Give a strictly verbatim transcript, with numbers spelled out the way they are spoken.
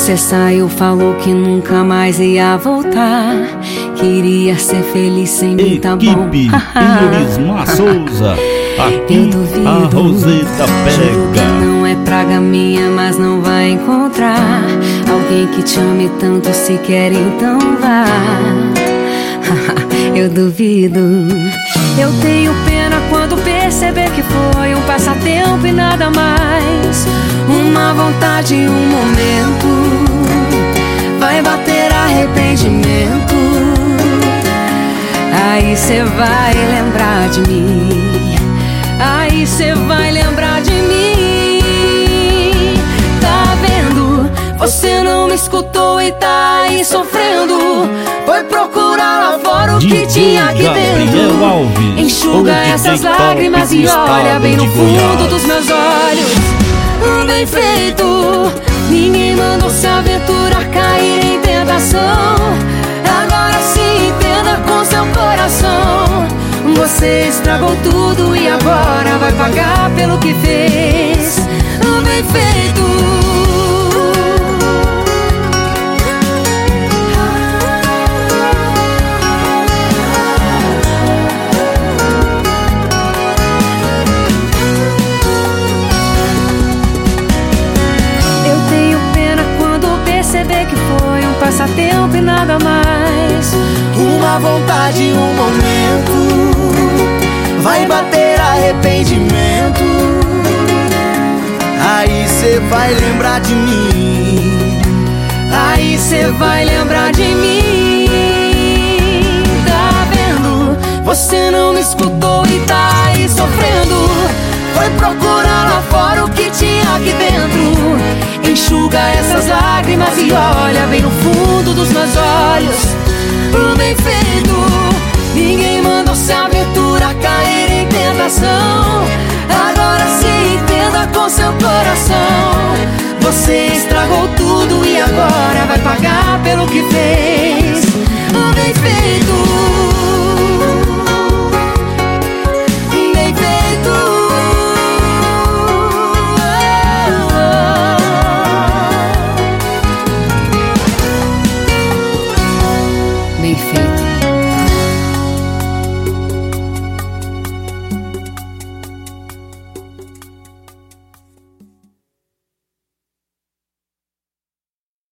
você saiu, falou que nunca mais ia voltar. Queria ser feliz sem mim, tá bom? Equipe Irisma Souza, aqui Eu duvido, a Roseta juro que pega. não é praga minha, mas não vai encontrar alguém que te ame tanto, se quer então vá. Eu duvido. Eu tenho pena quando perceber que foi um passatempo e nada mais. Uma vontade e um momento, vai bater arrependimento. Aí cê vai lembrar de mim. Aí cê vai lembrar de mim. Tá vendo? Você não me escutou e tá aí sofrendo. Foi procurar lá fora o que tinha aqui dentro. Alves, enxuga essas lágrimas e olha bem no fundo dos meus olhos. Bem feito. Ninguém mandou se aventurar, cair em tentação. Agora se entenda com seu coração. Você estragou tudo e agora vai pagar pelo que fez. Bem feito. Passatempo e nada mais. Uma vontade e um momento, vai bater arrependimento. Aí cê vai lembrar de mim. Aí cê vai lembrar de mim. Tá vendo? Você não me escutou e tá aí sofrendo. Foi procurar lá fora o que tinha aqui dentro. Enxuga essas lágrimas e olha bem no fundo dos meus olhos. Bem feito. Ninguém mandou se aventurar, cair em tentação. Agora se entenda com seu coração. Você estragou tudo e agora vai pagar pelo que fez.